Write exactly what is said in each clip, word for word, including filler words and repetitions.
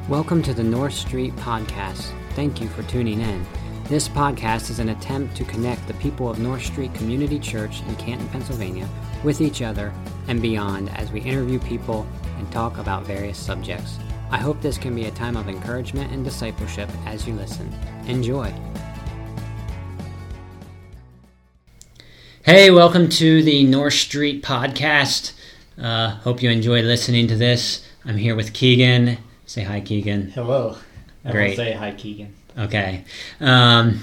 Welcome to the North Street Podcast. Thank you for tuning in. This podcast is an attempt to connect the people of North Street Community Church in Canton, Pennsylvania with each other and beyond as we interview people and talk about various subjects. I hope this can be a time of encouragement and discipleship as you listen. Enjoy. Hey, welcome to the North Street Podcast. Uh, hope you enjoyed listening to this. I'm here with Keegan. Say hi, Keegan. Hello. I Great. will say hi, Keegan. Okay. Um,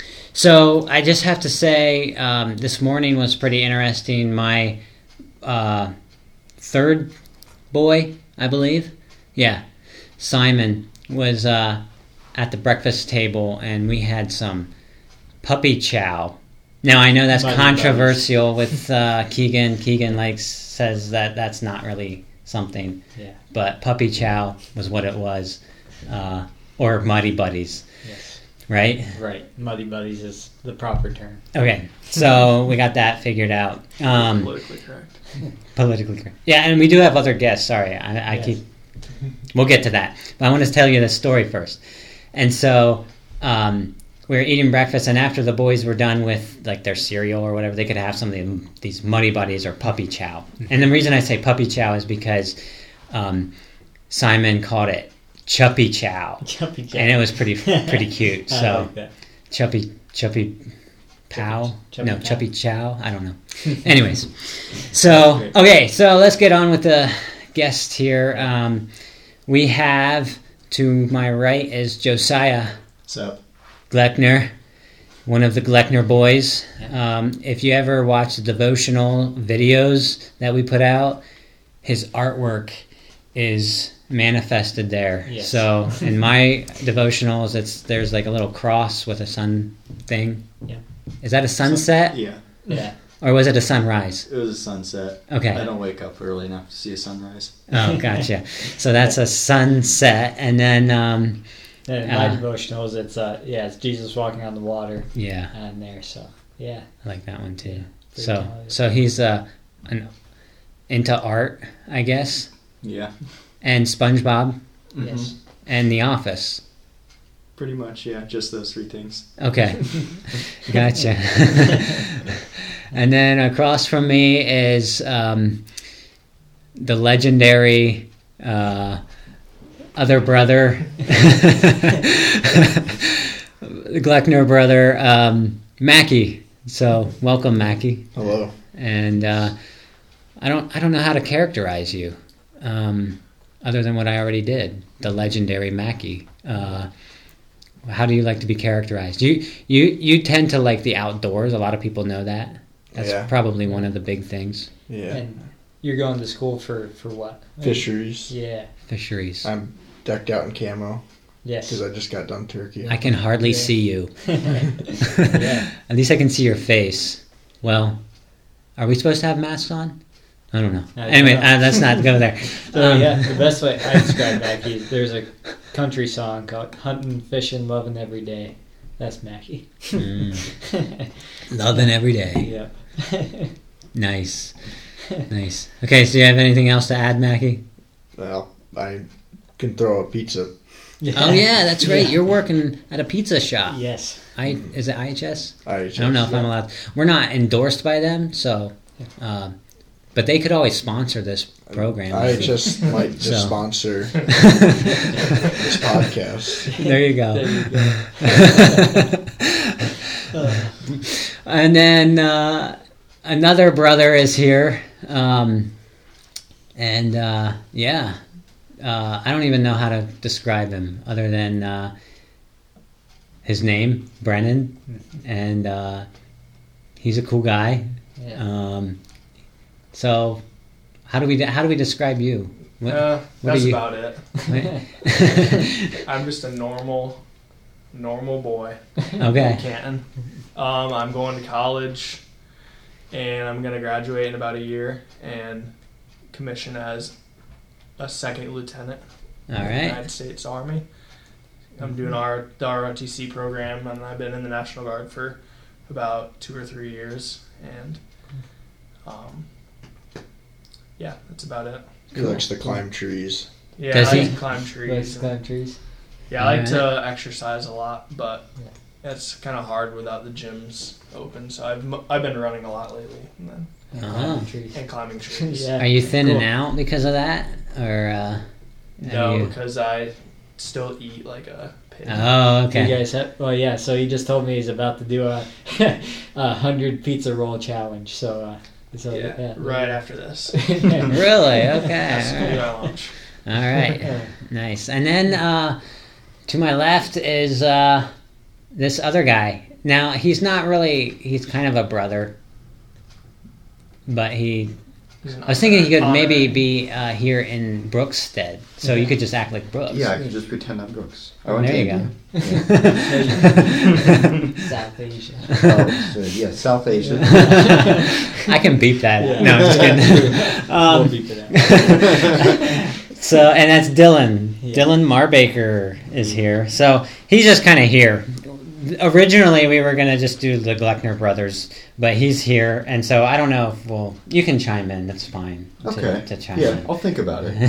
so I just have to say um, this morning was pretty interesting. My uh, third boy, I believe, yeah, Simon, was uh, at the breakfast table, and we had some puppy chow. Now, I know that's Buddy controversial with uh, Keegan. Keegan likes says that that's not really something. Yeah. But puppy chow was what it was. Uh, or Muddy Buddies. Yes. Right? Right. Muddy Buddies is the proper term. Okay. So we got that figured out. Um, politically correct. Politically correct. Yeah, and we do have other guests. Sorry. I, I Yes. keep... We'll get to that. But I want to tell you this story first. And so... Um, we were eating breakfast, and after the boys were done with like their cereal or whatever, they could have some of the, these Muddy Buddies or puppy chow. And the reason I say puppy chow is because um, Simon called it Chuppy Chow, Chuppy chow. and it was pretty pretty cute. I So like that. Chuppy Chuppy Pow, Chuppy no Chow. Chuppy Chow. I don't know. Anyways, so okay, so let's get on with the guest here. Um, we have to my right is Josiah What's up? Gleckner, one of the Gleckner boys. Um, if you ever watch the devotional videos that we put out, his artwork is manifested there. Yes. So in my devotionals, it's there's like a little cross with a sun thing. Yeah. Is that a sunset Yeah, Yeah. or was it a sunrise? it was a sunset. Okay. I don't wake up early enough to see a sunrise. Oh, gotcha. So that's a sunset, and then um, And in my Uh, devotionals, it's uh, yeah, it's Jesus walking on the water, yeah. and there. So yeah. I like that one too. Pretty So, talented. so he's uh, an, into art, I guess, Yeah. and SpongeBob, Yes. and The Office. Pretty much, yeah. Just those three things. Okay, gotcha. And then across from me is um, the legendary uh, other brother, the Gleckner brother, um, Mackie. So, welcome, Mackie. Hello. And uh, I don't, I don't know how to characterize you, um, other than what I already did. The legendary Mackie. Uh, how do you like to be characterized? You, you, you tend to like the outdoors. A lot of people know that. That's Yeah. probably one of the big things. Yeah. And you're going to school for for what? Fisheries. Yeah. Fisheries. I'm decked out in camo Yes. because I just got done turkey. I can hardly Yeah. see you. Yeah. At least I can see your face. Well, are we supposed to have masks on? I don't know. I don't Anyway, know. Uh, let's not go there. So Um, yeah, the best way I describe Mackie is there's a country song called "Hunting, Fishing, Loving Every Day." That's Mackie. mm, loving every day. Yeah. Nice. Nice. Okay, so do you have anything else to add, Mackie? Well, I can throw a pizza. Oh, yeah, that's right. You're working at a pizza shop. Yes. I Is it I H S? I, I don't know if I'm allowed. We're not endorsed by them, so... Uh, but they could always sponsor this program. I just might just So. sponsor this podcast. There you go. There you go. Uh, And then uh, another brother is here. Um, and uh, yeah, uh, I don't even know how to describe him other than uh, his name, Brennan. And uh, he's a cool guy. yeah. Um, so how do we how do we describe you? What, Uh, what that's are you- about it. I'm just a normal, normal boy in Okay. Canton. Um, I'm going to college, and I'm gonna graduate in about a year and commission as a second lieutenant All in the right. United States Army. I'm doing our the R O T C program, and I've been in the National Guard for about two or three years, and um, yeah, that's about it. He likes to climb trees. Yeah, Does I like he? to climb Likes trees. to climb trees. Yeah, I like Alright. to exercise a lot, but Yeah. it's kind of hard without the gyms open. So I've mo- I've been running a lot lately and, then, And Oh. climbing trees. and climbing trees. Yeah. Are you thinning Cool. out because of that, or? Uh, have No, you- because I still eat like a pig. Oh, You okay. guys have, well, yeah. So he just told me he's about to do a, a hundred pizza roll challenge. So, uh, so yeah, yeah, right after this. Really? Okay. That's gonna be All my lunch. right. All right. Nice. And then uh, to my left is uh, this other guy. Now he's not really. He's kind of a brother, but he. He's an I was thinking he could honorary. maybe be uh, here in Brooks' stead, so you could just act like Brooks. Yeah, I can just pretend I'm Brooks. I Oh, went there to you go. India. South Asia. Oh, so, yeah, South Asia. I can beep that. Yeah. No, I'm just kidding. we'll Um, beep it out. so, and that's Dylan. Yeah. Dylan Marbaker is here. So he's just kind of here. Originally, we were gonna just do the Gluckner brothers, but he's here, and so I don't know if we'll. You can chime in. That's fine. To, Okay. To chime Yeah, in. I'll think about it.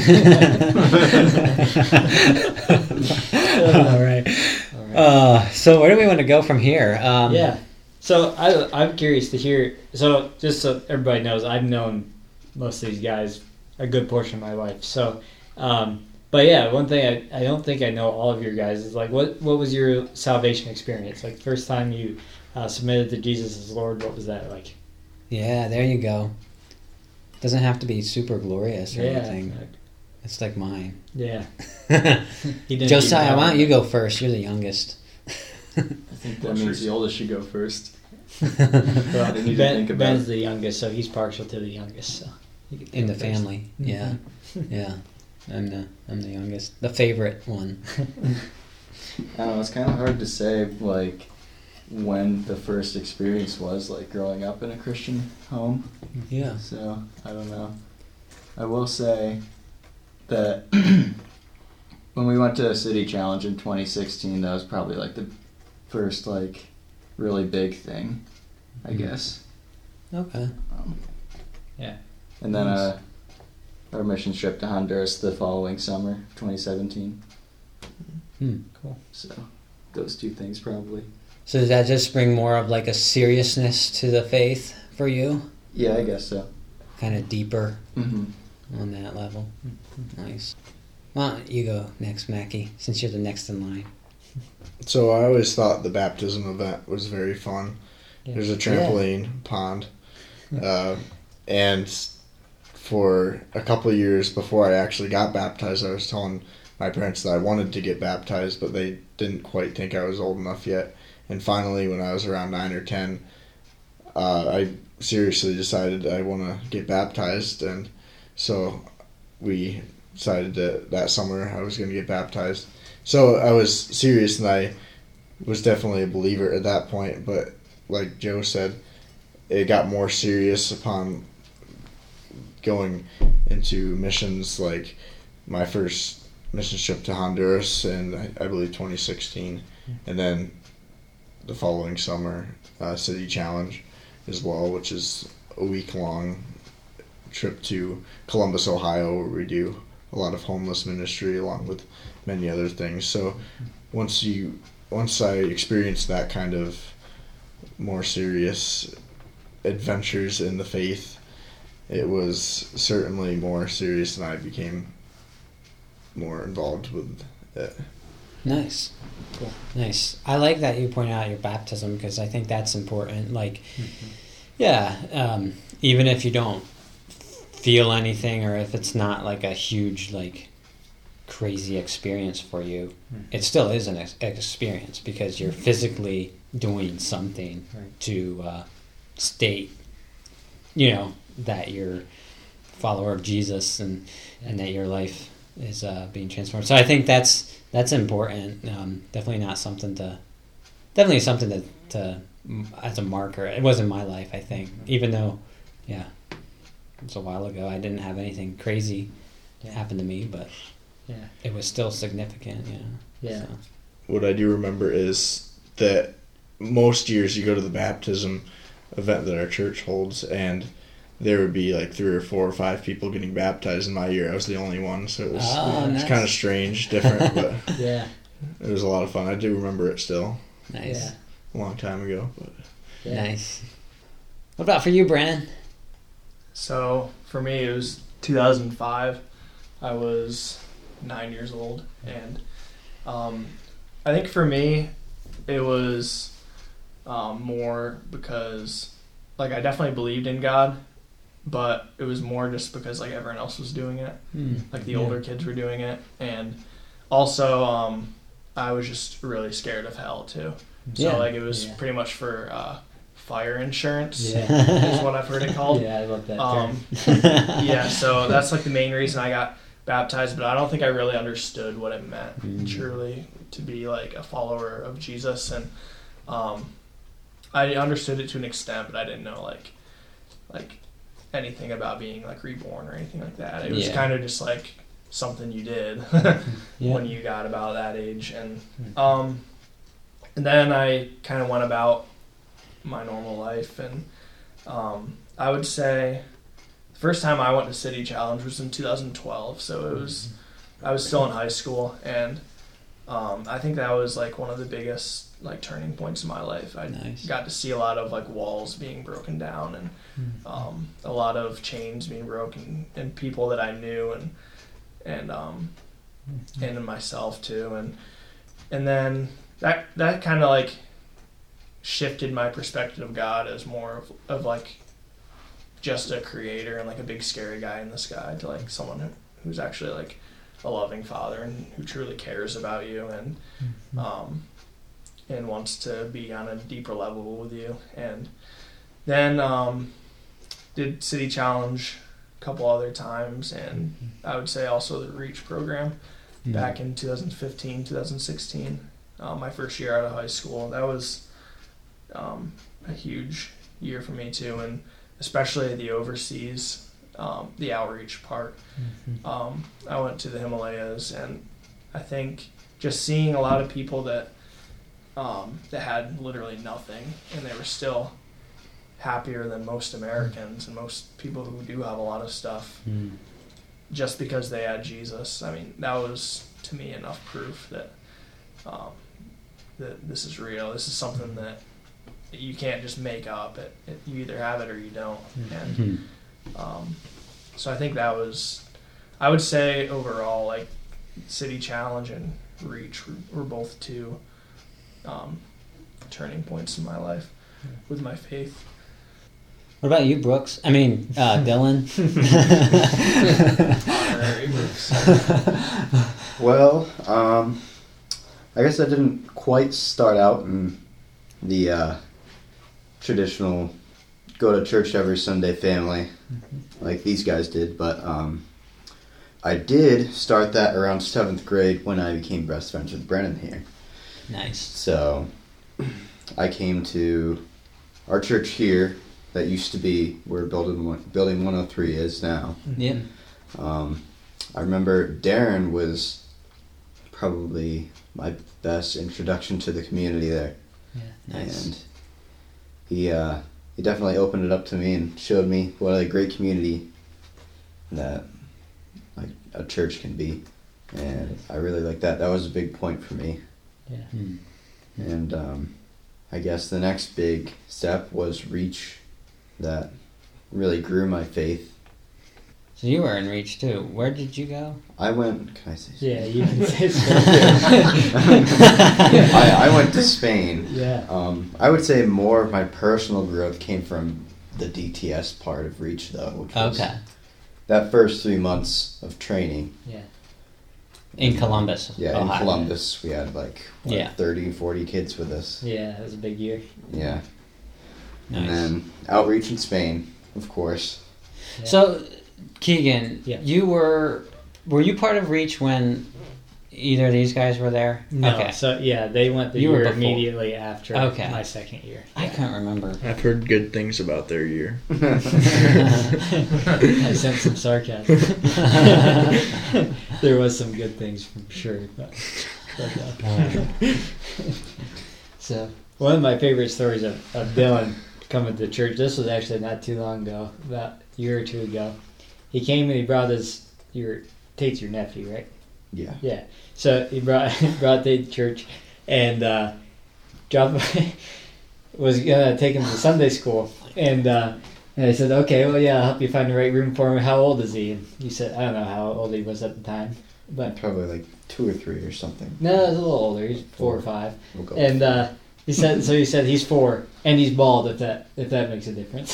All right. All right. Uh, so where do we want to go from here? Um, Yeah. So I, I'm curious to hear. So just so everybody knows, I've known most of these guys a good portion of my life. So, um, but yeah, one thing I, I don't think I know all of your guys is like, what what was your salvation experience? Like first time you uh, submitted to Jesus as Lord, what was that like? Yeah. There you go. Doesn't have to be super glorious or anything. It's like mine. Yeah. He didn't Josiah, even why know. don't you go first? You're the youngest. I think that means the oldest should go first. Well, I need to ben, think about Ben's it. the youngest, so he's partial to the youngest. So he could In go the first. family, yeah, yeah. I'm the I'm the youngest, the favorite one. I don't know, it's kind of hard to say, like, when the first experience was, like, growing up in a Christian home. Yeah. So, I don't know. I will say that when we went to City Challenge in twenty sixteen, that was probably, like, the first, like, really big thing, I guess. Okay. Um, Yeah. And then Nice. uh, our mission trip to Honduras the following summer, twenty seventeen. Hmm. Cool. So, those two things probably. So does that just bring more of like a seriousness to the faith for you? Yeah, I guess so. Kind of deeper Mm-hmm. on that level. Nice. Why don't you go next, Mackie, since you're the next in line? So I always thought the baptism event was very fun. Yeah. There's a trampoline pond, uh, and for a couple of years before I actually got baptized, I was telling my parents that I wanted to get baptized, but they didn't quite think I was old enough yet. And finally, when I was around nine or ten, uh, I seriously decided I want to get baptized, and so we decided that that summer I was going to get baptized. So I was serious, and I was definitely a believer at that point, but like Joe said, it got more serious upon going into missions, like my first mission trip to Honduras in, I believe, twenty sixteen, and then the following summer, uh, City Challenge as well, which is a week-long trip to Columbus, Ohio, where we do a lot of homeless ministry along with many other things. So once you once I experienced that kind of more serious adventures in the faith, it was certainly more serious, and I became more involved with it. Nice. Cool. Nice. I like that you point out your baptism because I think that's important. Like, yeah, um, even if you don't feel anything or if it's not like a huge, like, crazy experience for you, it still is an ex- experience because you're physically doing something Right. to uh, state, you know, that you're a follower of Jesus and, and that your life is uh, being transformed. So I think that's that's important. Um, definitely not something to, definitely something to, to as a marker. It was in my life, I think, even though, yeah, it was a while ago. I didn't have anything crazy Yeah. happen to me, but Yeah. it was still significant. Yeah. Yeah. So. What I do remember is that most years you go to the baptism event that our church holds, and there would be like three or four or five people getting baptized in my year. I was the only one, so it was, Oh, it was nice. kind of strange, different, but Yeah. it was a lot of fun. I do remember it still, Nice. Yeah. a long time ago. But Yeah. Nice. What about for you, Brandon? So for me, it was two thousand five. I was nine years old, and um, I think for me, it was um, more because, like, I definitely believed in God, but it was more just because like everyone else was doing it, like the Yeah. older kids were doing it, and also um, I was just really scared of hell too. So Yeah. like it was Yeah. pretty much for uh, fire insurance Yeah. is what I've heard it called. Yeah, I love that Um, term. yeah, so that's like the main reason I got baptized, but I don't think I really understood what it meant Mm. truly to be like a follower of Jesus, and um, I understood it to an extent, but I didn't know like like anything about being like reborn or anything like that. It was Yeah. kind of just like something you did Yeah. when you got about that age, and um, and then I kind of went about my normal life, and um, I would say the first time I went to City Challenge was in two thousand twelve, so it was I was still in high school, and um, I think that was like one of the biggest like turning points in my life. I Nice. got to see a lot of like walls being broken down, and um, a lot of chains being broken, and people that I knew, and and um, and in myself too, and and then that that kind of like shifted my perspective of God as more of, of like just a creator and like a big scary guy in the sky to like someone who, who's actually like a loving father and who truly cares about you, and um, and wants to be on a deeper level with you. And then um, did City Challenge a couple other times, and I would say also the REACH program back in two thousand fifteen, two thousand sixteen, uh, my first year out of high school. That was um, a huge year for me too, and especially the overseas, um, the outreach part. Um, I went to the Himalayas, and I think just seeing a lot of people that um, that had literally nothing, and they were still happier than most Americans and most people who do have a lot of stuff, Mm. just because they had Jesus. I mean, that was to me enough proof that um, that this is real. This is something that you can't just make up. It, it you either have it or you don't. And Mhm. um, so I think that was, I would say overall, like City Challenge and REACH were, were both two um, turning points in my life with my faith. What about you, Brooks? I mean, uh, Dylan. Honorary Brooks. Well, um, I guess I didn't quite start out in the uh, traditional go to church every Sunday family like these guys did, but um, I did start that around seventh grade when I became best friends with Brennan here. Nice. So I came to our church here that used to be where building one, building one oh three is now. Yep. Um, I remember Darren was probably my best introduction to the community there, Nice. and he uh, he definitely opened it up to me and showed me what a great community that like a church can be, and I really like that. That was a big point for me. Mm. And um, I guess the next big step was REACH, that really grew my faith. So you were in REACH too. Where did you go? I went. Can I say? Yeah, you can say so. I, I went to Spain. Yeah. Um, I would say more of my personal growth came from the D T S part of REACH, though. Which was Okay. that first three months of training. Yeah. In Columbus. Yeah, in Ohio. Columbus, we had like what, Yeah. thirty, forty kids with us. Yeah, it was a big year. Yeah. Nice. And then outreach in Spain, of course. Yeah. So, Keegan, Yeah. you were were you part of REACH when either of these guys were there? No, Okay. so yeah, they went the You were year before. immediately after Okay. my second year. I can't remember. I've heard good things about their year. I sense some sarcasm. There was some good things for sure. But, but, uh, so one of my favorite stories of, of Dylan coming to church, this was actually not too long ago, about year or two ago. He came and he brought his your Tate's your nephew, right? Yeah. Yeah. So he brought brought Tate to church and uh, dropped was gonna take him to Sunday school, and uh, and I said, okay, well, yeah, I'll help you find the right room for him. How old is he? And he said, I don't know how old he was at the time, but Probably like two or three or something. no, he was a little older. He's four or five, We'll go. and uh, he said, so he said he's four and he's bald. If that if that makes a difference.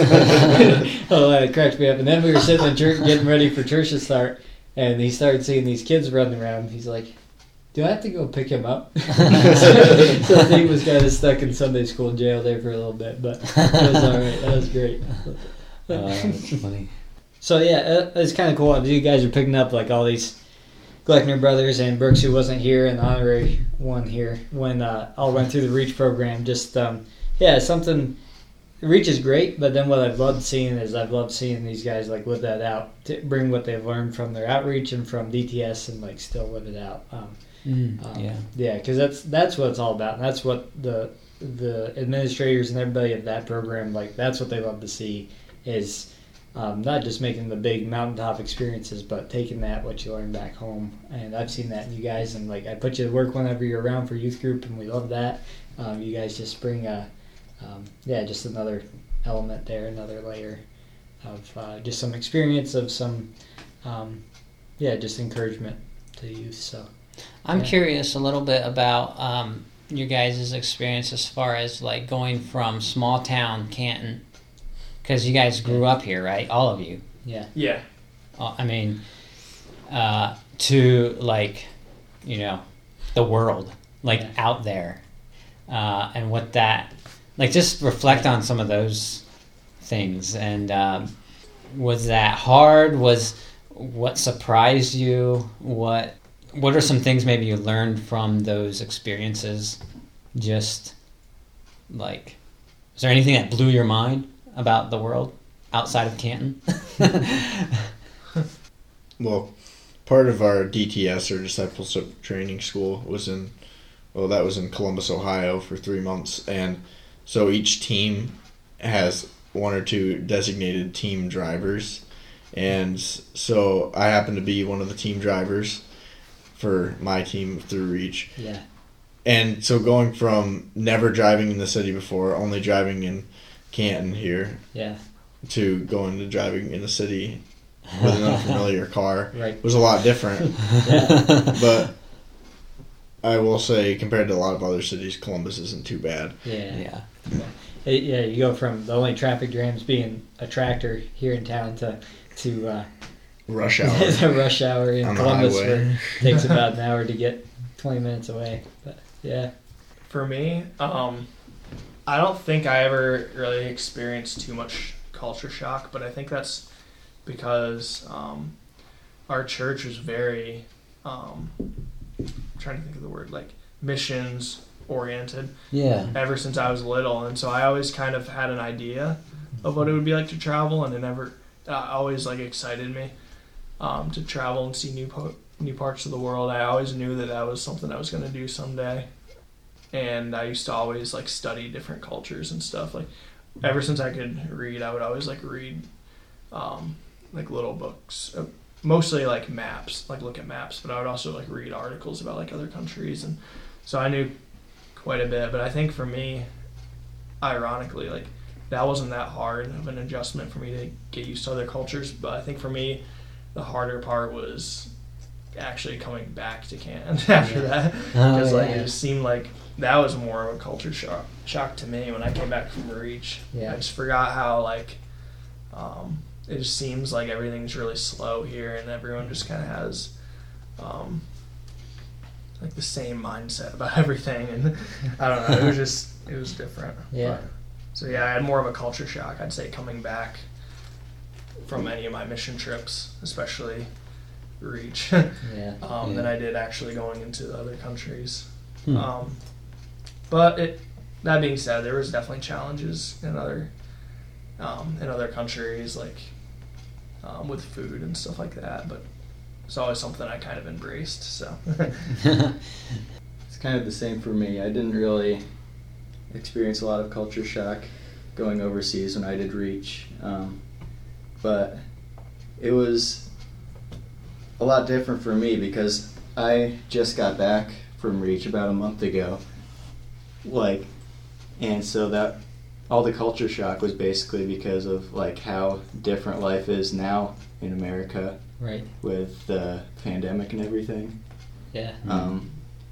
Oh, that cracks me up. And then we were sitting in church getting ready for church to start, and he started seeing these kids running around. He's like, do I have to go pick him up? so, so he was kind of stuck in Sunday school jail there for a little bit, but it was all right. That was great. Uh, that's funny. So yeah, it's kind of cool. You guys are picking up like all these Gleckner brothers and Brooks, who wasn't here, and the honorary one here when uh, all went through the Reach program. Just um, yeah, something. Reach is great, but then what I've loved seeing is I've loved seeing these guys like live that out, to bring what they've learned from their outreach and from D T S, and like still live it out. Um, Mm, Um, yeah. yeah, because that's that's what it's all about. And that's what the the administrators and everybody of that program, like, that's what they love to see is um, not just making the big mountaintop experiences, but taking that what you learn back home. And I've seen that in you guys, and like I put you to work whenever you're around for youth group, and we love that. Um, you guys just bring a um, yeah, just another element there, another layer of uh, just some experience of some um, yeah, just encouragement to youth. So. I'm Yeah. curious a little bit about um, your guys' experience as far as like going from small town Canton, because you guys grew up here, right? All of you. Yeah. Yeah. Uh, I mean, uh, to like, you know, the world, like Yeah. out there, uh, and what that, like, just reflect on some of those things. And um, was that hard? Was what surprised you? What What are some things maybe you learned from those experiences? Just like, is there anything that blew your mind about the world outside of Canton? Well, part of our D T S, or Discipleship Training School, was in, well, that was in Columbus, Ohio for three months. And so each team has one or two designated team drivers. And so I happen to be one of the team drivers for my team through Reach. Yeah. And so going from never driving in the city before, only driving in Canton here, Yeah. to going to driving in the city with an unfamiliar car Right. was a lot different. Yeah. But I will say, compared to a lot of other cities, Columbus isn't too bad. Yeah. Yeah. It- yeah. You go from the only traffic jams being a tractor here in town to to uh, Rush hour the rush hour in on the Columbus, highway. where it takes about an hour to get twenty minutes away. But yeah. For me, um, I don't think I ever really experienced too much culture shock, but I think that's because um, our church was very, um, I'm trying to think of the word, like missions oriented Yeah. ever since I was little. And so I always kind of had an idea of what it would be like to travel, and it never, uh, always like excited me um, to travel and see new po- new parts of the world. I always knew that that was something I was going to do someday. And I used to always like study different cultures and stuff. Like ever since I could read, I would always like read um, like little books, uh, mostly like maps, like look at maps. But I would also like read articles about like other countries, and so I knew quite a bit. But I think for me, ironically, like that wasn't that hard of an adjustment for me to get used to other cultures. But I think for me, the harder part was actually coming back to Canton after that, because Oh, like yeah. it just seemed like that was more of a culture shock shock to me when I came back from Reach. Yeah. I just forgot how like um, it just seems like everything's really slow here, and everyone just kind of has um, like the same mindset about everything, and I don't know. It was just it was different. Yeah. But, so yeah, I had more of a culture shock, I'd say, coming back from any of my mission trips, especially Reach, Yeah. um, Yeah. than I did actually going into other countries. Hmm. Um, but it, that being said, there was definitely challenges in other um, in other countries, like um, with food and stuff like that. But it's always something I kind of embraced. So It's kind of the same for me. I didn't really experience a lot of culture shock going overseas when I did Reach. Um, but it was a lot different for me because I just got back from Reach about a month ago. Like, and so that all the culture shock was basically because of like how different life is now in America Right. with the pandemic and everything. Yeah. Um,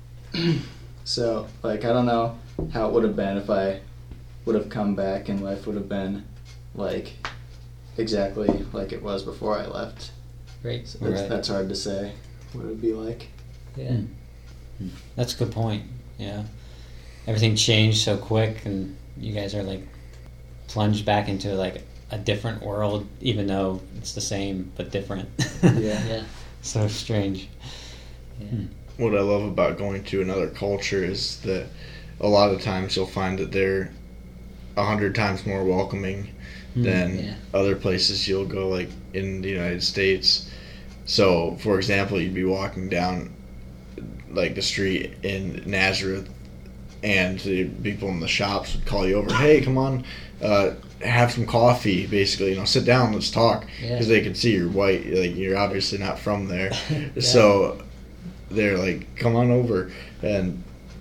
so like I don't know how it would have been if I would have come back and life would have been like exactly like it was before I left. Right. So that's, Right. that's hard to say what it would be like. Yeah. That's a good point. Yeah, everything changed so quick, and you guys are like plunged back into like a different world, even though it's the same but different. Yeah. Yeah. So strange. Yeah. What I love about going to another culture is that a lot of times you'll find that they're a hundred times more welcoming than Yeah. other places you'll go, like in the United States. So, for example, you'd be walking down like the street in Nazareth, and the people in the shops would call you over. Hey, come on, uh, have some coffee. Basically, you know, sit down, let's talk, Yeah. because they can see you're white. Like you're obviously not from there, so they're like, come on over, and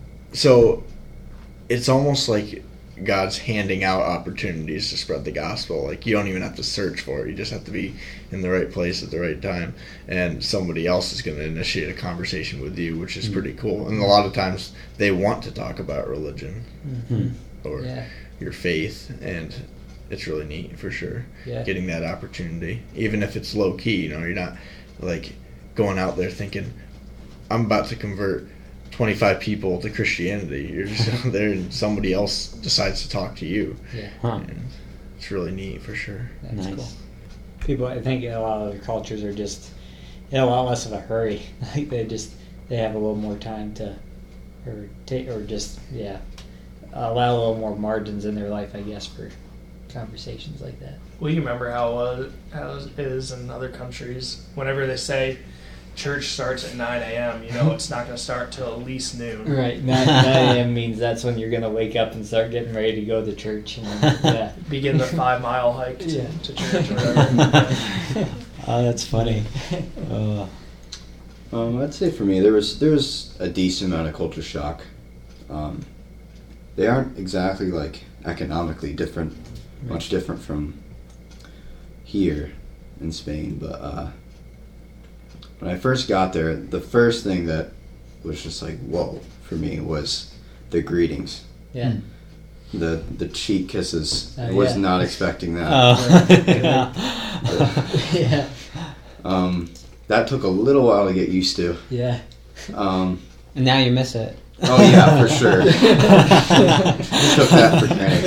so it's almost like God's handing out opportunities to spread the gospel. Like you don't even have to search for it. You just have to be in the right place at the right time, and somebody else is going to initiate a conversation with you, which is pretty cool. And a lot of times they want to talk about religion Mm-hmm. or Yeah. your faith, and it's really neat for sure. Yeah. Getting that opportunity, even if it's low key. You know, you're not like going out there thinking, I'm about to convert twenty-five people to Christianity. You're just there and somebody else decides to talk to you. Yeah. Huh. And it's really neat for sure. That's Nice. cool. People, I think a lot of other cultures are just in a lot less of a hurry. Like they just they have a little more time to, or take, or just yeah, allow a little more margins in their life, I guess, for conversations like that. Well, you remember how it, was, how it is in other countries. Whenever they say church starts at nine a.m., you know it's not going to start till at least noon. Right, nine a.m. means that's when you're gonna wake up and start getting ready to go to church. And then, yeah, Begin the five mile hike to, Yeah. to church or whatever. Oh, that's funny. Oh. Um, I'd say for me, there was there was a decent amount of culture shock. Um, they aren't exactly like economically different, much different from here in Spain. But uh, when I first got there, the first thing that was just like whoa for me was the greetings, yeah. the the cheek kisses. Oh, I was yeah. not expecting that. Oh. Yeah. yeah, Um, that took a little while to get used to. yeah. Um, And now you miss it. oh yeah, for sure. Took that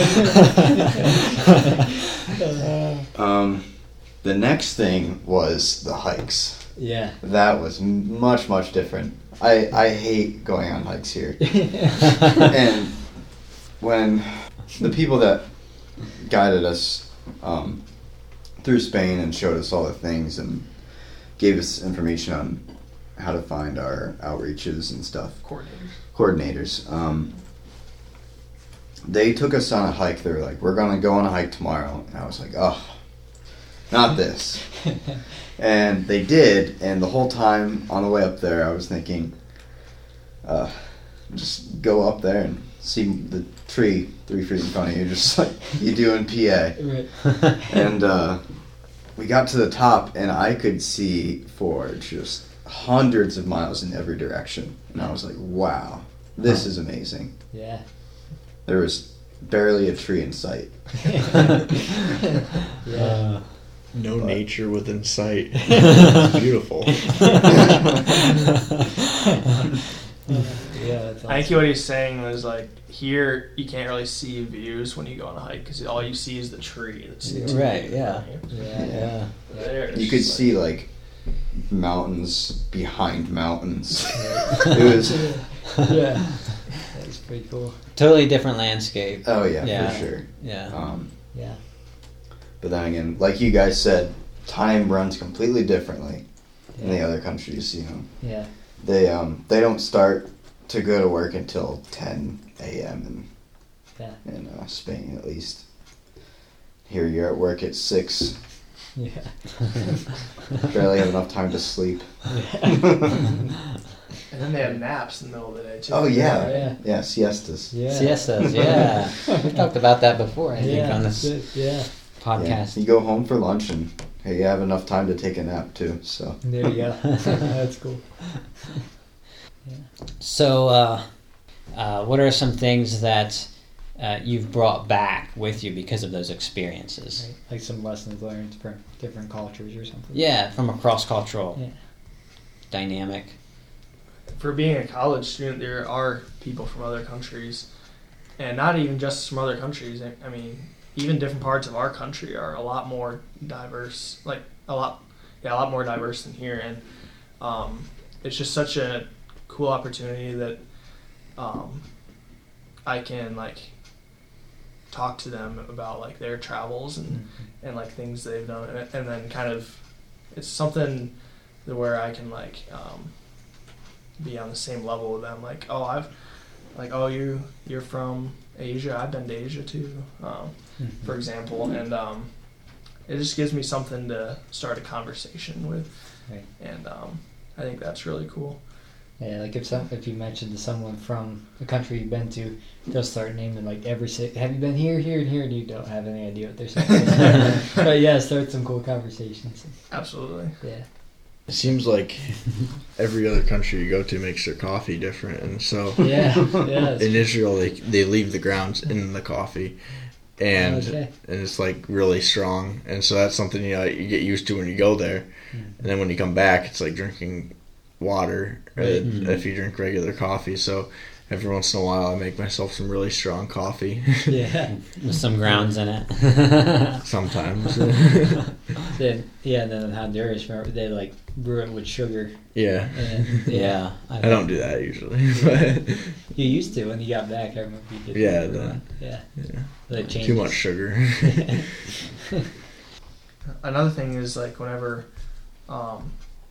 for granted. Um, the next thing was the hikes. Yeah. That was m- much much different. I I hate going on hikes here. And when the people that guided us um, through Spain and showed us all the things and gave us information on how to find our outreaches and stuff, Coordinators. coordinators, um, they took us on a hike. They were like, we're going to go on a hike tomorrow. And I was like, oh, not this. And they did, and the whole time on the way up there, I was thinking, uh, just go up there and see the tree three feet in front of you, just like you do in P A. Right. And uh, we got to the top, and I could see for just hundreds of miles in every direction. And I was like, wow, this is amazing. Yeah. There was barely a tree in sight. Yeah. Uh, No But- nature within sight. It's beautiful. Yeah, that's I think what he's saying was like here you can't really see views when you go on a hike because all you see is the tree that's two Right, feet in yeah. front of you. Yeah. yeah. There, it's You could just see like mountains behind mountains. It was, Yeah. That's pretty cool. Totally different landscape. oh yeah, Yeah. for sure. Yeah. Um, Yeah. but then again, like you guys said, time runs completely differently in the Yeah. other countries. You know, Yeah. they um they don't start to go to work until ten a.m. in Yeah. in uh, Spain at least. Here you're at work at six, Yeah. Barely have enough time to sleep. And then they have naps in the middle of the day too. Oh yeah, Yeah. yeah, siestas. Yeah. Siestas, yeah. We've talked about that before, I think, Yeah. on this good, Yeah. podcast. Yeah. You go home for lunch and hey, you have enough time to take a nap too. So There you go. That's cool. So, uh, uh, what are some things that uh, you've brought back with you because of those experiences? Right. Like some lessons learned from different cultures or something. Yeah, from a cross-cultural Yeah. dynamic. For being a college student, there are people from other countries, and not even just from other countries. I I mean, even different parts of our country are a lot more diverse. Like a lot, yeah, a lot more diverse than here, and um, it's just such a cool opportunity that um, I can like talk to them about like their travels and Mm-hmm. and like things they've done, and, and then kind of it's something that where I can like um, be on the same level with them. Like, oh, I've like, oh, you you're from Asia. I've been to Asia too, um, Mhm. for example, and um, it just gives me something to start a conversation with, Right. and um, I think that's really cool. Yeah, like if some if you mention to someone from the country you've been to, they'll start naming like every city. Have you been here, here, and here? And you don't have any idea what they're saying. But yeah, start some cool conversations. Absolutely. Yeah. It seems like every other country you go to makes their coffee different, and so Yeah. Yeah. in Israel they they leave the grounds in the coffee, and Okay. and it's like really strong, and so that's something you know you get used to when you go there, and then when you come back it's like drinking water uh, Right. Mhm. if you drink regular coffee. So every once in a while I make myself some really strong coffee. Yeah. With some grounds in it. Sometimes. Then yeah, then in Honduras, remember, they like brew it with sugar. Yeah. And, Yeah. I don't do that usually, but You used to when you got back. I remember you did. Yeah, brew the- it. Yeah. yeah. The too changes. much sugar. Another thing is like whenever, um,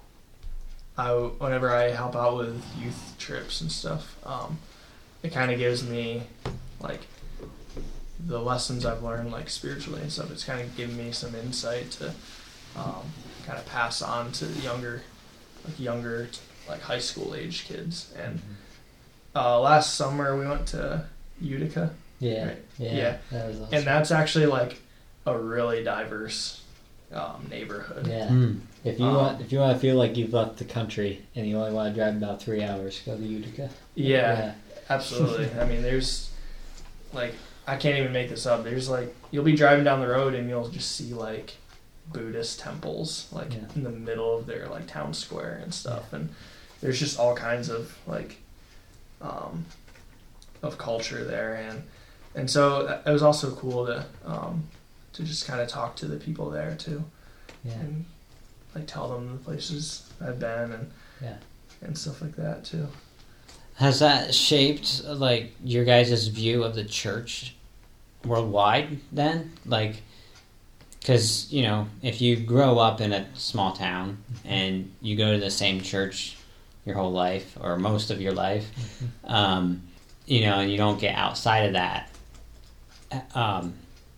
I whenever I help out with youth trips and stuff, um, it kind of gives me like the lessons I've learned like spiritually and stuff. It's kind of given me some insight to um, kind of pass on to the younger, like younger like high school age kids. And uh, last summer we went to Utica. Yeah. Right. Yeah. Yeah. That was awesome. And that's actually like a really diverse um, neighborhood. Yeah. Mm. If you Um, want, if you want to feel like you've left the country and you only want to drive about three hours, go to Utica. Yeah, absolutely. I mean, there's like I can't even make this up. There's like you'll be driving down the road and you'll just see like Buddhist temples like Yeah. in the middle of their like town square and stuff, and there's just all kinds of like um, of culture there, and and so it was also cool to um, to just kind of talk to the people there too, Yeah. and like tell them the places I've been and Yeah. and stuff like that too. Has that shaped like your guys' view of the church worldwide then? Like, because, you know, if you grow up in a small town and you go to the same church your whole life or most of your life, um, you know, and you don't get outside of that, um,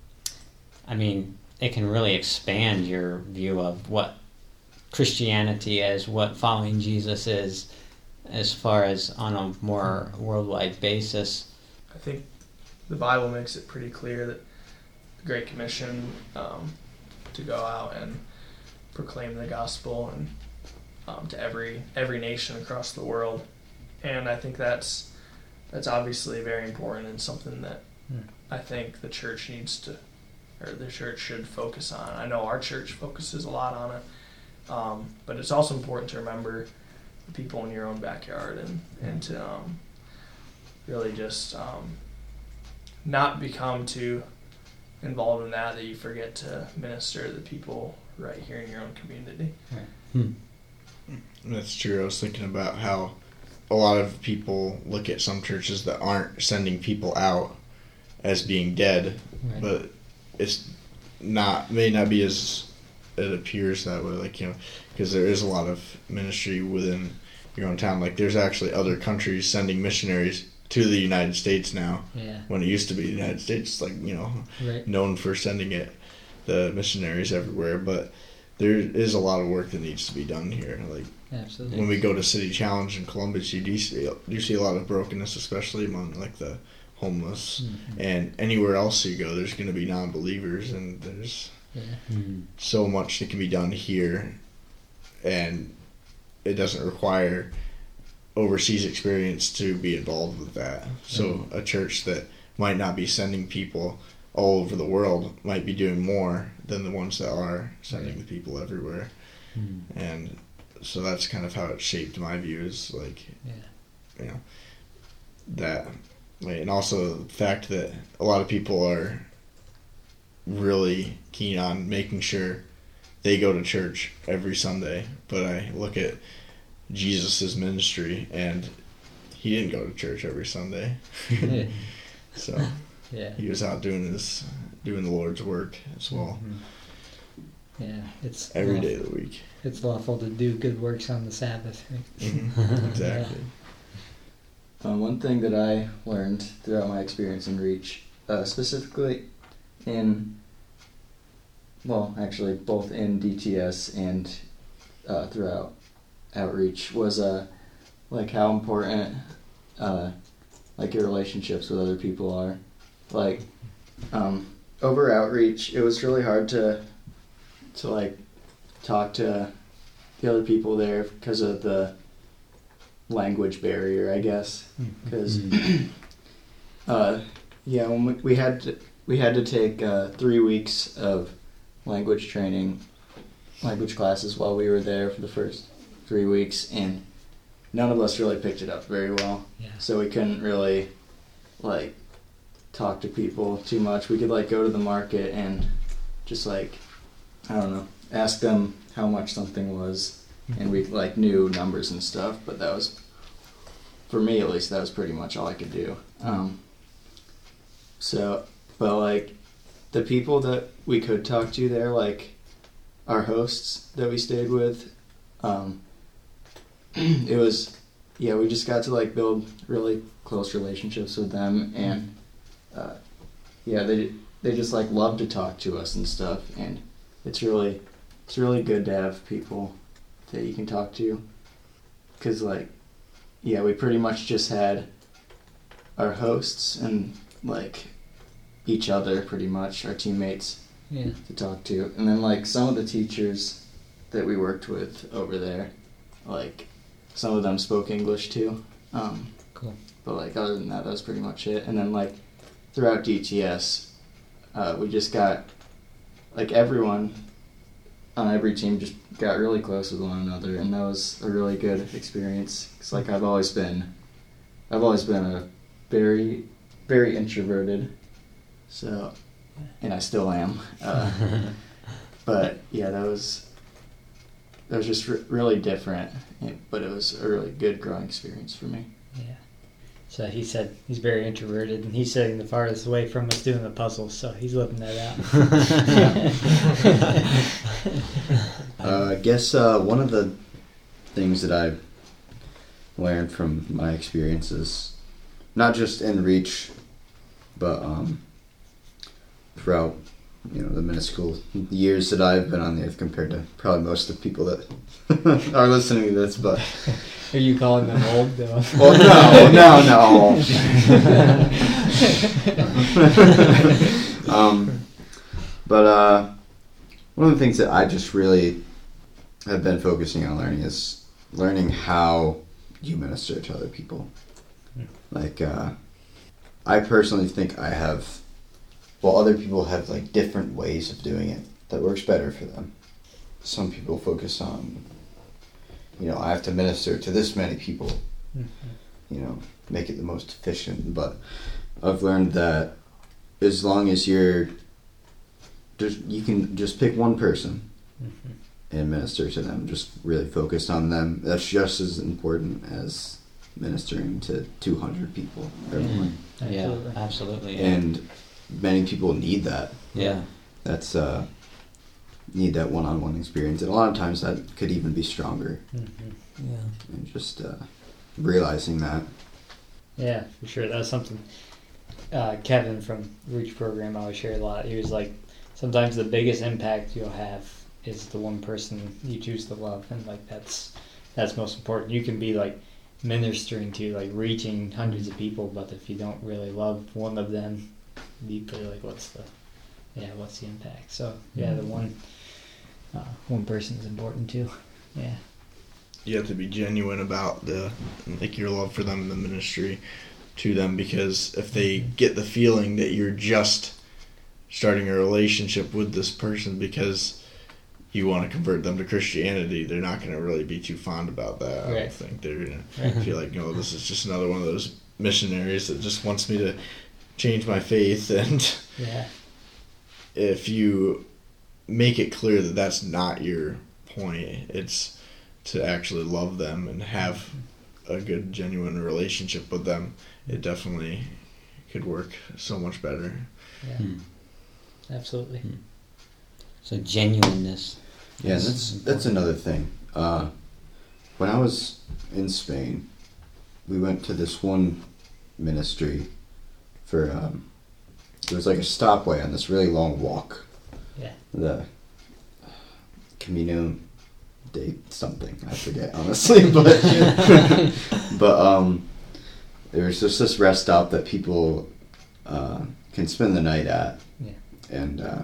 I mean, it can really expand your view of what Christianity is, what following Jesus is, as far as on a more worldwide basis. I think the Bible makes it pretty clear that the Great Commission um, to go out and proclaim the gospel and um, to every every nation across the world, and I think that's that's obviously very important and something that Hmm. I think the church needs to, or the church should focus on. I know our church focuses a lot on it, um, but it's also important to remember the people in your own backyard and and to um, really just um, not become too involved in that that you forget to minister to the people right here in your own community. That's true. I was thinking about how a lot of people look at some churches that aren't sending people out as being dead, Right. but it's not may not be as it appears that way. Like, you know, because there is a lot of ministry within your own town. Like, there's actually other countries sending missionaries to the United States now. Yeah. When it used to be the United States, like, you know, Right. known for sending it the missionaries everywhere, but there is a lot of work that needs to be done here. Like Absolutely. when we go to City Challenge in Columbus, you do see, you see a lot of brokenness, especially among like the homeless. Mm-hmm. And anywhere else you go, there's going to be non-believers, and there's Yeah. Mm. so much that can be done here, and it doesn't require overseas experience to be involved with that. So a church that might not be sending people all over the world might be doing more than the ones that are sending the people everywhere. Mm. And so that's kind of how it shaped my views, like, Yeah. you know, that, and also the fact that a lot of people are really keen on making sure they go to church every Sunday. But I look at Jesus's ministry, and he didn't go to church every Sunday. Yeah. So Yeah. he was out doing his, doing the Lord's work as well, Mhm. Yeah. It's every lawful- day of the week. It's lawful to do good works on the Sabbath. Right? Mhm. Exactly. Um, one thing that I learned throughout my experience in Reach, uh, specifically in, well, actually both in D T S and uh, throughout Outreach, was uh, like how important uh, like your relationships with other people are. Like um, over Outreach, it was really hard to to like talk to the other people there because of the language barrier, I guess. Because Mm. uh, yeah, when we, we had to, we had to take uh, three weeks of language training, language classes while we were there for the first three weeks, and none of us really picked it up very well. Yeah. So we couldn't really like talk to people too much. We could like go to the market and just like, I don't know, ask them how much something was, and we like knew numbers and stuff, but that was, for me at least, that was pretty much all I could do. Um, so, but like the people that we could talk to there, like our hosts that we stayed with, um, it was, yeah, we just got to like build really close relationships with them, and uh, yeah, they they just like love to talk to us and stuff, and it's really it's really good to have people that you can talk to, because like, yeah, we pretty much just had our hosts and like each other, pretty much our teammates, Yeah. to talk to, and then like some of the teachers that we worked with over there, like some of them spoke English too. Um, Cool. But like other than that, that was pretty much it. And then like throughout D T S, uh, we just got like everyone on every team just got really close with one another, and that was a really good experience. Cause like I've always been, I've always been a very, very introverted, so, and I still am. Uh, but yeah, that was that was just re- really different, but it was a really good growing experience for me. Yeah. So he said he's very introverted, and he's sitting the farthest away from us doing the puzzles, so he's living that out. Uh, I guess uh, one of the things that I've learned from my experiences, not just in Reach, but um, throughout, you know, the minuscule years that I've been on the earth compared to probably most of the people that are listening to this, but Are you calling them old, though? well, no, no, no. um, but uh, one of the things that I just really have been focusing on learning is learning how you minister to other people. Like, uh, I personally think I have, well, other people have like different ways of doing it that works better for them. Some people focus on, you know, I have to minister to this many people, you know, make it the most efficient. But I've learned that as long as you're, just, you can just pick one person and minister to them, just really focus on them. That's just as important as ministering to two hundred people every Mm. month. Yeah, Absolutely. absolutely. Yeah. And many people need that. yeah. That's, uh, need that one-on-one experience. And a lot of times that could even be stronger. Mm-hmm. Yeah. And just uh, realizing that. Yeah, for sure. That was something uh, Kevin from Reach Program always shared a lot. He was like, sometimes the biggest impact you'll have is the one person you choose to love, and like that's that's most important. You can be like ministering to, like reaching hundreds of people, but if you don't really love one of them deeply, like what's the yeah what's the impact? So yeah, the one uh, one person is important too. Yeah. You have to be genuine about the like your love for them and the ministry to them, because if they get the feeling that you're just starting a relationship with this person because you want to convert them to Christianity, they're not going to really be too fond about that. I Right. don't think they're going to feel like, no, this is just another one of those missionaries that just wants me to change my faith. And Yeah. if you make it clear that that's not your point, it's to actually love them and have a good, genuine relationship with them, it definitely could work so much better. Yeah. Hmm. Absolutely. So genuineness. Yeah, is that's important. that's another thing. Uh, when I was in Spain, we went to this one ministry for um, it was like a stopway on this really long walk. Yeah. The Camino de something, I forget honestly, but but um, there's just this rest stop that people uh, can spend the night at. Yeah. And uh,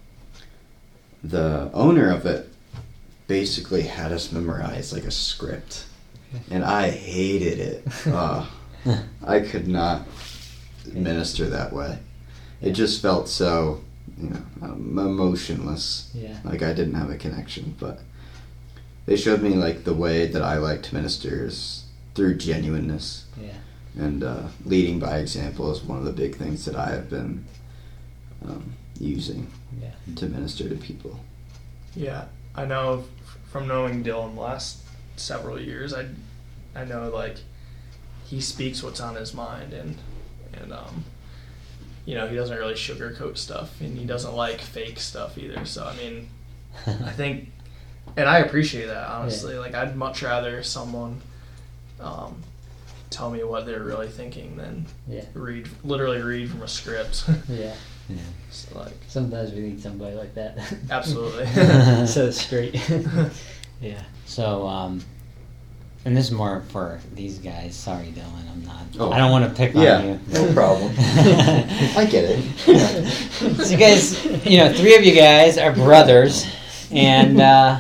the owner of it basically had us memorize like a script, and I hated it. Uh, I could not minister that way. It just felt so, you know, um, emotionless. Yeah. Like I didn't have a connection. But they showed me like the way that I like to minister is through genuineness, Yeah. and uh, leading by example is one of the big things that I have been um, using Yeah. to minister to people. Yeah, I know f- from knowing Dylan the last several years, I, I know like he speaks what's on his mind, and and um, you know, he doesn't really sugarcoat stuff, and he doesn't like fake stuff either. So I mean, I think, and I appreciate that honestly. Like I'd much rather someone um, tell me what they're really thinking than Yeah. read literally read from a script. Yeah. Yeah. So, like Sometimes we need somebody like that. absolutely. So straight. Yeah. So, um, and this is more for these guys. Sorry, Dylan, I'm not. Oh. I don't want to pick Yeah, on you. no problem. I get it. So you guys, you know, three of you guys are brothers, and uh,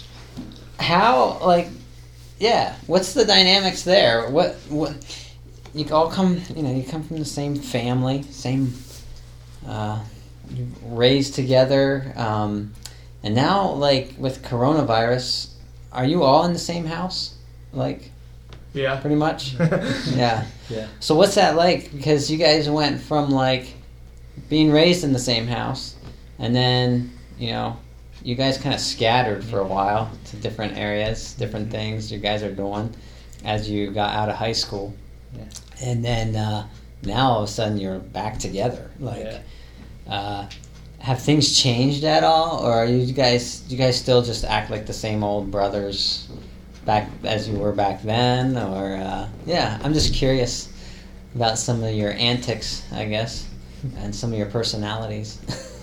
how, like, yeah, what's the dynamics there? What, what, you all come, you know, you come from the same family, same, uh, you raised together, um, and now, like, with coronavirus, are you all in the same house? Like, Yeah. pretty much? Yeah. Yeah. So what's that like? Because you guys went from like being raised in the same house, and then you know you guys kind of scattered for a while to different areas, different things you guys are doing as you got out of high school, Yeah. and then uh, now all of a sudden you're back together. Like, Yeah. uh, have things changed at all, or are you guys you guys still just act like the same old brothers back as you were back then? Or uh, yeah, I'm just curious about some of your antics, I guess, and some of your personalities.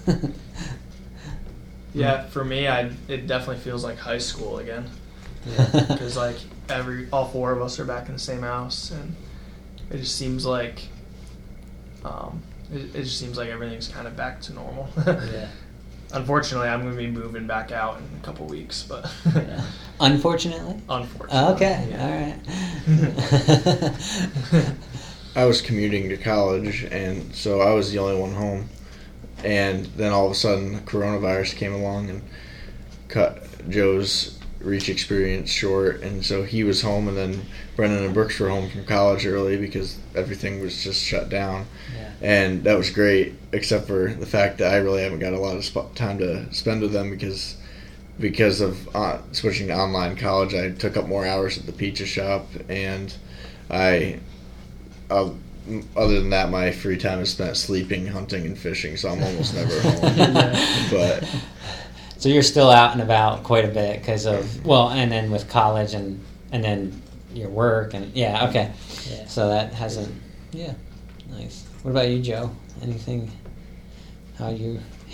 Yeah, for me, I it definitely feels like high school again. Yeah. Because like every all four of us are back in the same house, and it just seems like um, it, it just seems like everything's kind of back to normal. Yeah. Unfortunately, I'm going to be moving back out in a couple weeks, but Yeah. Unfortunately. unfortunately, Okay. yeah. All right. I was commuting to college, and so I was the only one home. And then all of a sudden, coronavirus came along and cut Joe's reach experience short. And so he was home, and then Brennan and Brooks were home from college early because everything was just shut down. Yeah. And that was great, except for the fact that I really haven't got a lot of sp- time to spend with them because because of uh, switching to online college. I took up more hours at the pizza shop, and I, uh, other than that, my free time is spent sleeping, hunting, and fishing, so I'm almost never home. But So you're still out and about quite a bit because of, well, and then with college and and then your work and yeah, okay. Yeah. So that hasn't, yeah, nice. What about you, Joe? Anything? How you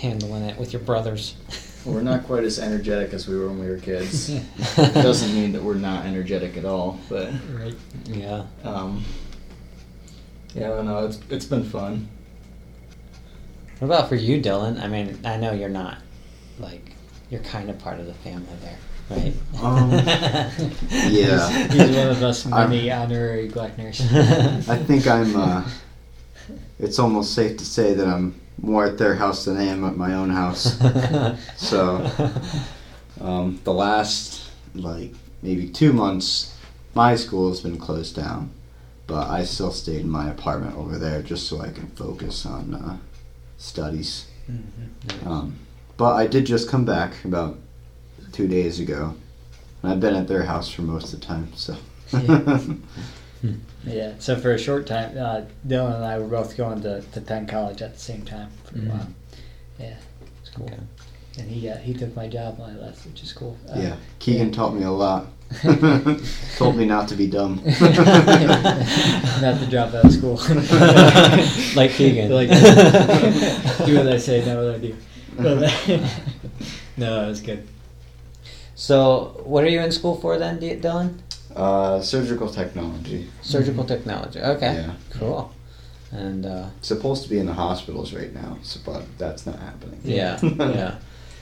handling it with your brothers? We're not quite as energetic as we were when we were kids. It doesn't mean that we're not energetic at all, but Right. Yeah. um, yeah, I don't know. It's it's been fun. What about for you, Dylan? I mean, I know you're not, like, you're kind of part of the family there, right? Um, yeah. He's, he's one of us I'm- many honorary Gleckners. I think I'm. Uh, it's almost safe to say that I'm more at their house than I am at my own house. So, um, the last like maybe two months, my school has been closed down, but I still stayed in my apartment over there just so I can focus on uh, studies. Mm-hmm. Um, but I did just come back about two days ago, and I've been at their house for most of the time. So. Yeah, so for a short time, uh, Dylan and I were both going to, to Penn College at the same time for a Mhm. while. Yeah, it's cool. Okay. And he uh, he took my job when I left, which is cool. Uh, Yeah, Keegan taught me a lot. Told me not to be dumb. Not to drop out of school. Like Keegan. Like, do what I say, not what I do. But, no, it was good. So, what are you in school for then, D- Dylan? Uh, surgical technology. Surgical technology. Okay. Yeah. Cool. And, uh, Supposed to be in the hospitals right now, so but that's not happening. yeah, yeah.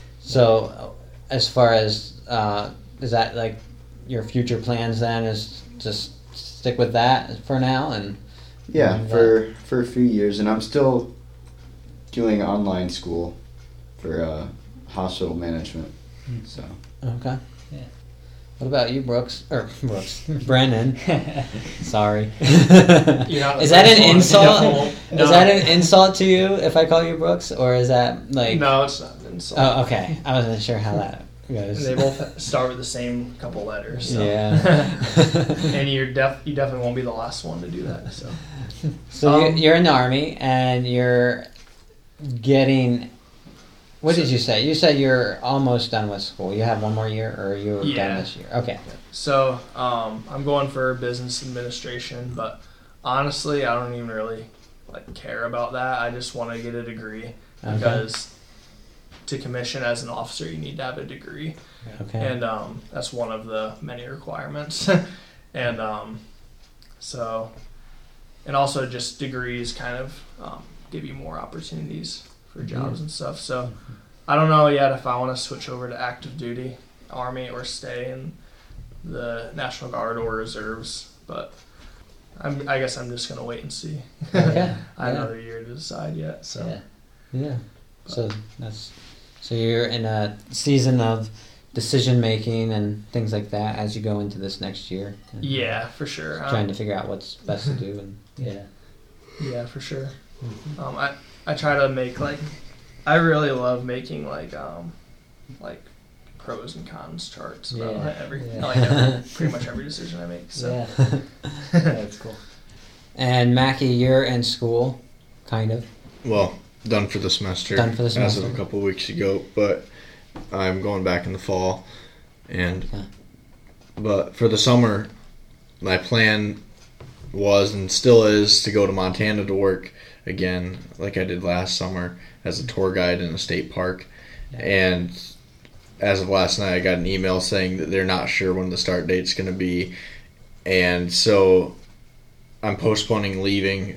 So, as far as, uh, is that like your future plans then is just stick with that for now and Yeah, and, uh, for for a few years, and I'm still doing online school for uh, hospital management. Mm. So Okay. Yeah. What about you, Brooks? Or Brooks. Brennan. Sorry. You're not the Is that first an one. insult? No. Is that an insult to you if I call you Brooks? Or is that like. No, it's not an insult. Oh, okay. I wasn't sure how that goes. And they both start with the same couple letters. So. Yeah. and you're def you definitely won't be the last one to do that. So So Um, you- you're in the Army and you're getting. What did you say? You said you're almost done with school. You have one more year, or you're Yeah. done this year? Okay. so um, I'm going for business administration, but honestly, I don't even really like care about that. I just want to get a degree Okay. because to commission as an officer, you need to have a degree. Okay. And um, that's one of the many requirements. and um, so, and also just degrees kind of um, give you more opportunities for jobs Yeah. and stuff. So I don't know yet if I want to switch over to active duty Army or stay in the National Guard or reserves, but I'm, I guess I'm just going to wait and see. Okay. I have Yeah. another year to decide yet. So. Yeah. Yeah. So that's so you're in a season of decision making and things like that as you go into this next year. And Yeah, for sure. Trying Um, to figure out what's best to do and Yeah. Yeah, for sure. Um, I I try to make like, I really love making like um, like pros and cons charts about Yeah, every yeah. like every, pretty much every decision I make. So Yeah. That's cool. And Mackie, you're in school, kind of. Well, done for the semester. Done for the As semester. of a couple of weeks ago, but I'm going back in the fall, and Okay. but for the summer, my plan was and still is to go to Montana to work again, like I did last summer as a tour guide in a state park. And as of last night, I got an email saying that they're not sure when the start date's going to be, and so I'm postponing leaving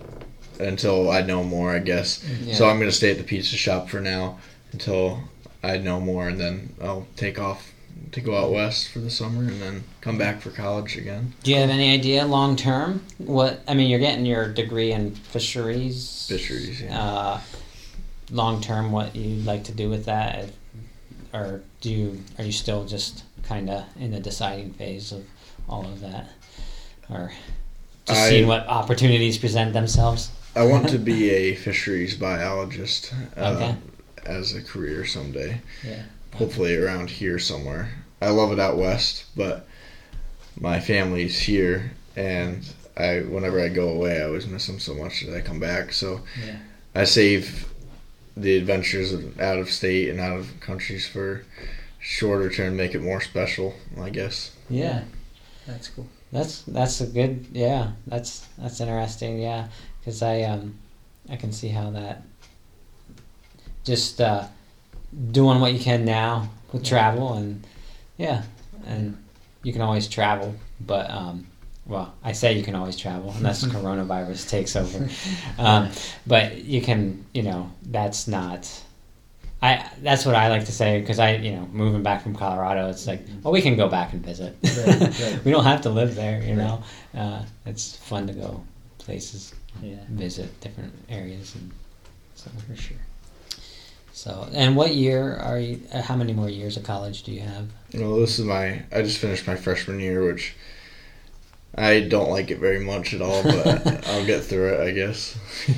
until I know more, I guess. Yeah. So I'm going to stay at the pizza shop for now until I know more, and then I'll take off to go out west for the summer and then come back for college again. Do you have any idea long term what? I mean, you're getting your degree in fisheries. Fisheries, yeah. Uh, long term, what you'd like to do with that, or do you are you still just kind of in the deciding phase of all of that, or just I- seeing what opportunities present themselves? I want to be a fisheries biologist uh, Okay. as a career someday. Yeah. Hopefully around here somewhere. I love it out west, but my family's here, and I whenever I go away, I always miss them so much that I come back. So Yeah. I save the adventures of out of state and out of countries for shorter term, make it more special, I guess. Yeah. That's cool. That's that's a good yeah. That's that's interesting. Yeah, because I um I can see how that just uh, doing what you can now with travel, and yeah, and you can always travel, but um, well, I say you can always travel unless coronavirus takes over, um, but you can, you know, that's not. I that's what I like to say, because I, you know, moving back from Colorado, it's like, well, we can go back and visit. Right, right. We don't have to live there, you know. Uh, it's fun to go places, Yeah, visit different areas, and so for sure. so. And what year are you? Uh, how many more years of college do you have? Well, this is my. I just finished my freshman year, which I don't like it very much at all, but I'll get through it, I guess.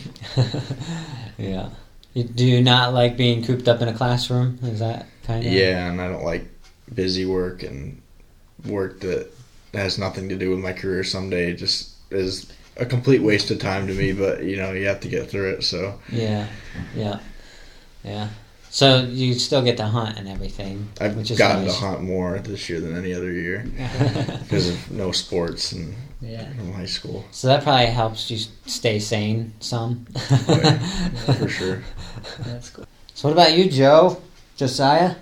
Yeah. You, do you not like being cooped up in a classroom? Is that kind of? Yeah, and I don't like busy work and work that has nothing to do with my career someday. It just is a complete waste of time to me, but, you know, you have to get through it, so. Yeah, yeah, yeah. So you still get to hunt and everything, I've which is gotten nice. to hunt more this year than any other year because of no sports and Yeah. from high school. So that probably helps you stay sane some. Oh, yeah, for sure. That's cool. So what about you, Joe? Josiah?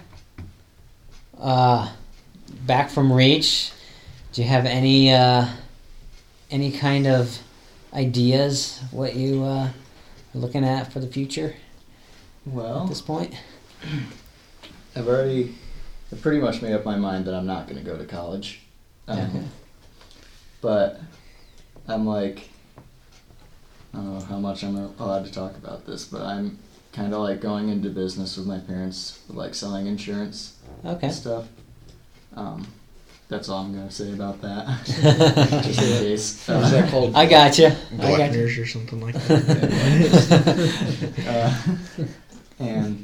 Uh, back from Reach, do you have any uh, any kind of ideas what you uh, are looking at for the future at Well, this point? I've already I've pretty much made up my mind that I'm not going to go to college. Um, Okay. But I'm like, I don't know how much I'm allowed to talk about this, but I'm kind of like going into business with my parents, with like selling insurance Okay. and stuff. Um, that's all I'm going to say about that, just in case. What is that called? I got you. I got you. Gluckner's or something like that. uh, and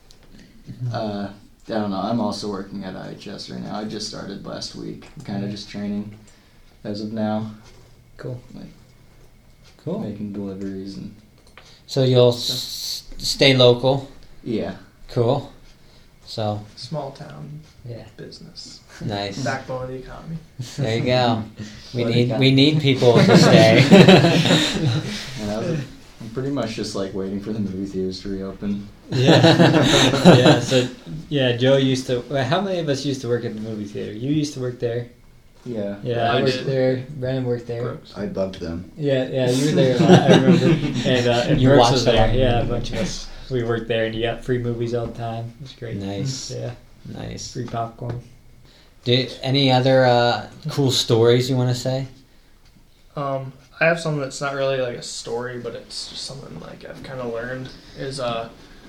uh, I don't know. I'm also working at I H S right now. I just started last week. I'm kind of just training as of now, Cool. Cool. making deliveries and So you'll s- stay local. yeah. Cool. So Small town Yeah. business. nice. Backbone of the economy. There you go. We What a need guy. we need people to stay. And I was, I'm pretty much just like waiting for the movie theaters to reopen. Yeah. Yeah. So yeah, Joe used to. Well, how many of us used to work at the movie theater? You used to work there. Yeah. Yeah, I, I worked did. there. Brandon worked there. Brooks. I loved them. Yeah, yeah, you were there. a lot, I remember. And, uh, and You Brooks watched was a lot there. of Yeah, a movies. bunch of us. We worked there, and you got free movies all the time. It was great. Nice. Yeah, Nice. free popcorn. Do any other uh, cool stories you want to say? Um, I have something that's not really like a story, but it's just something like I've kind of learned is uh,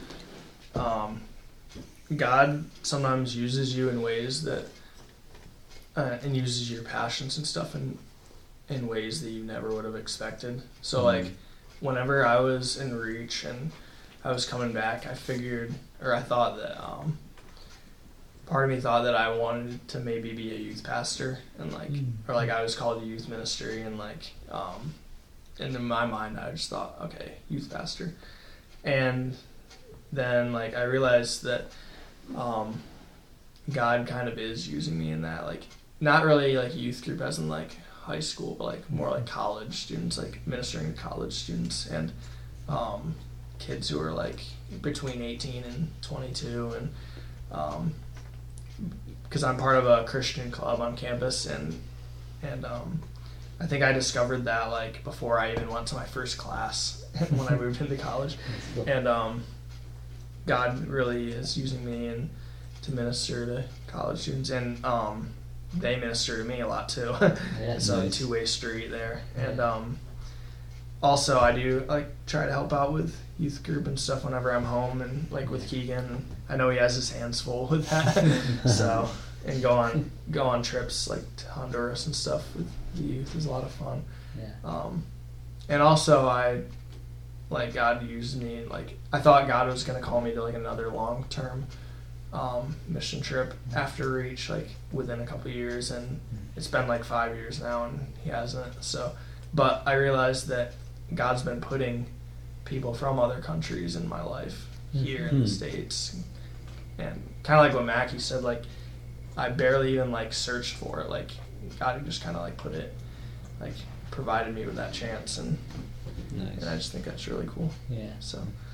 um, God sometimes uses you in ways that uh, and uses your passions and stuff in in ways that you never would have expected. So like whenever I was in Reach and I was coming back, I figured or I thought that um, part of me thought that I wanted to maybe be a youth pastor and like or like I was called to youth ministry and like um and in my mind I just thought, okay, youth pastor. And then like I realized that um God kind of is using me in that, like not really like youth group as in like high school, but like more like college students, like ministering to college students and um kids who are like between eighteen and twenty-two and um because I'm part of a Christian club on campus, and and um, I think I discovered that like before I even went to my first class when I moved into college, and um, God really is using me and to minister to college students, and um, they minister to me a lot too. Yeah, It's a nice. two-way street there, and um, also I do like try to help out with youth group and stuff whenever I'm home, and like with Keegan, I know he has his hands full with that. So and go on go on trips like to Honduras and stuff with the youth is a lot of fun. Yeah. Um, and also I like God used me like I thought God was gonna call me to like another long term um, mission trip after Reach like within a couple of years, and it's been like five years now and he hasn't. So, but I realized that God's been putting people from other countries in my life here in the Mhm. States, and kind of like what Mackie said, like I barely even like searched for it. Like God just kind of like put it, like provided me with that chance, and, and I Nice. just think that's really cool. Yeah. So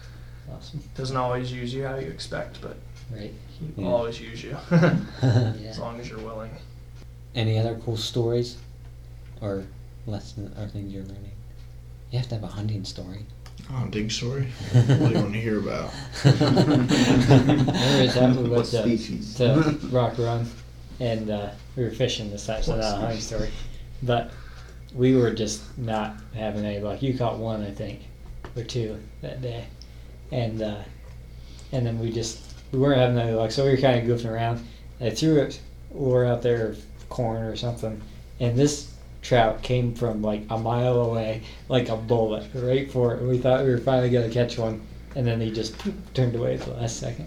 Awesome. Doesn't always use you how you expect, but Right. he Yeah. will always use you Yeah. as long as you're willing. Any other cool stories or lessons or things you're learning? You have to have a hunting story. Hunting story? What do you want to hear about? Remember that we What went to, species? to Rock Run, and uh, we were fishing this time, so What not a hunting species? story. But we were just not having any luck. You caught one, I think, or two that day, and uh, and then we just we weren't having any luck, so we were kind of goofing around. I threw a lure out there of corn or something, and this trout came from like a mile away, like a bullet, right for it. And we thought we were finally gonna catch one, and then he just turned away at the last second.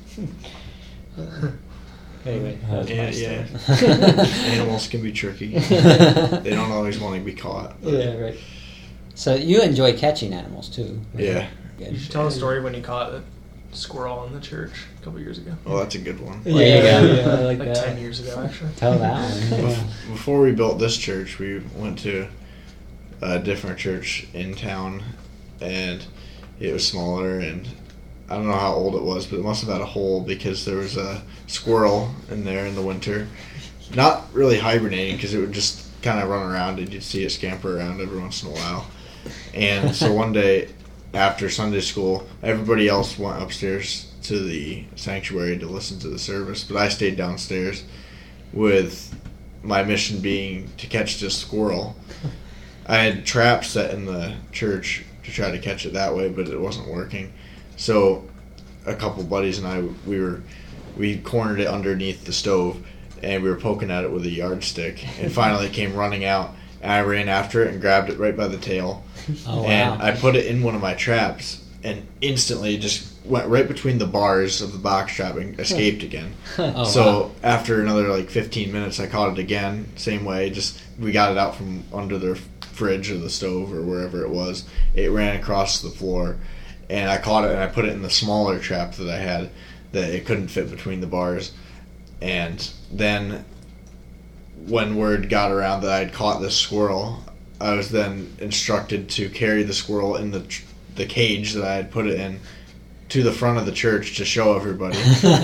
Anyway, that was Yeah, my yeah. story. Animals can be tricky. They don't always want to be caught. but- Yeah, right. So you enjoy catching animals too. right? Yeah. Good. You should tell the story when you caught a squirrel in the church a couple years ago. Well, that's a good one. There you yeah, go. yeah, I like, Like that. ten years ago, actually. Tell that one. Yeah. Bef- Before we built this church, we went to a different church in town, and it was smaller, and I don't know how old it was, but it must have had a hole because there was a squirrel in there in the winter. Not really hibernating because it would just kind of run around and you'd see it scamper around every once in a while. And so one day after Sunday school, everybody else went upstairs to the sanctuary to listen to the service, but I stayed downstairs with my mission being to catch this squirrel. I had traps set in the church to try to catch it that way, but it wasn't working. So a couple buddies and I, we were we cornered it underneath the stove, and we were poking at it with a yardstick, and finally it came running out, and I ran after it and grabbed it right by the tail. Oh, And wow. I put it in one of my traps, and instantly it just went right between the bars of the box trap and escaped again. Oh, so wow. after another like fifteen minutes, I caught it again, same way. Just we got it out from under the fridge or the stove or wherever it was. It ran across the floor, and I caught it and I put it in the smaller trap that I had that it couldn't fit between the bars. And then when word got around that I had caught this squirrel, I was then instructed to carry the squirrel in the tr- the cage that I had put it in to the front of the church to show everybody.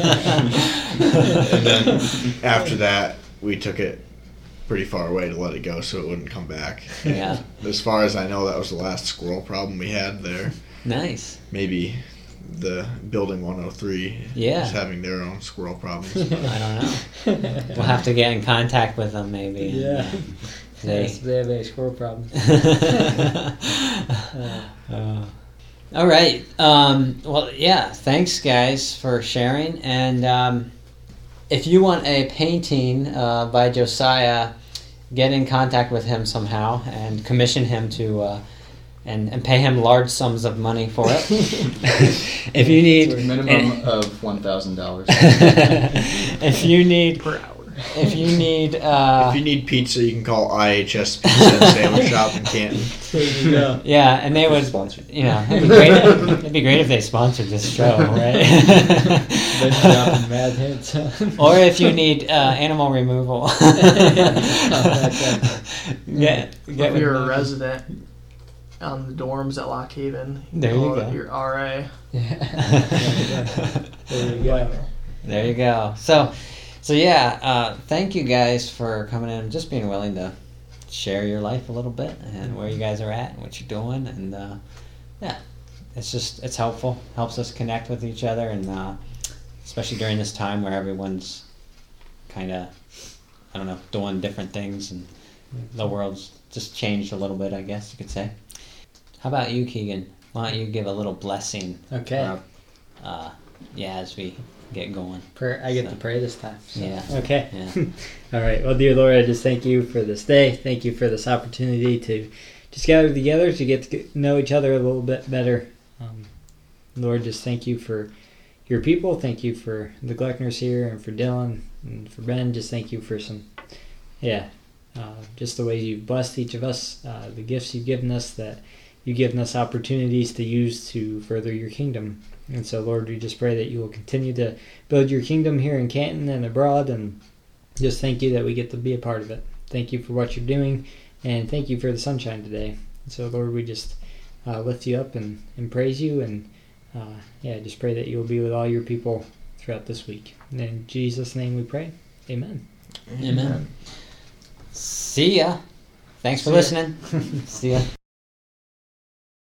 And then after that, we took it pretty far away to let it go so it wouldn't come back. Yeah. As far as I know, that was the last squirrel problem we had there. Nice. Maybe the building one oh three Yeah. is having their own squirrel problems. I don't know. We'll have to get in contact with them maybe. and, Yeah. uh, they- Yes, they have a squirrel problem. Uh, all right. Um, well, yeah. Thanks, guys, for sharing. And um, if you want a painting uh, by Josiah, get in contact with him somehow and commission him to, uh, and and pay him large sums of money for it. If you need Minimum of one thousand dollars. if you need Per hour. if you need uh, If you need pizza, you can call I H S Pizza and Sandwich Shop in Canton. There you go. yeah, and they would, Sponsored. you know, it'd be great. It'd be great if they sponsored this show, right? Been dropping mad hits. Or if you need uh, animal removal. get, get If with you're a me. resident on the dorms at Lock Haven, There you call go. it your R A. There you go. There you go. So, so yeah, uh, thank you guys for coming in and just being willing to share your life a little bit and where you guys are at and what you're doing. And uh, yeah, it's just, it's helpful. Helps us connect with each other. And uh, especially during this time where everyone's kind of, I don't know, doing different things and the world's just changed a little bit, I guess you could say. How about you, Keegan? Why don't you give a little blessing? Okay. Uh, uh, yeah, as we get going. Prayer, I get to pray this time. so- Yeah. Okay. Yeah. All right. Well, dear Lord, I just thank you for this day. Thank you for this opportunity to just gather together to get to get- know each other a little bit better. Um, Lord, just thank you for your people. Thank you for the Gleckners here and for Dylan and for Ben. Just thank you for some, yeah, uh, just the way you've blessed each of us, uh, the gifts you've given us, that you've given us opportunities to use to further your kingdom. And so, Lord, we just pray that you will continue to build your kingdom here in Canton and abroad, and just thank you that we get to be a part of it. Thank you for what you're doing, and thank you for the sunshine today. And so, Lord, we just uh, lift you up and, and praise you, and uh, yeah, just pray that you'll be with all your people throughout this week. And in Jesus' name we pray. Amen. Amen. See ya. Thanks for See ya. listening. See ya.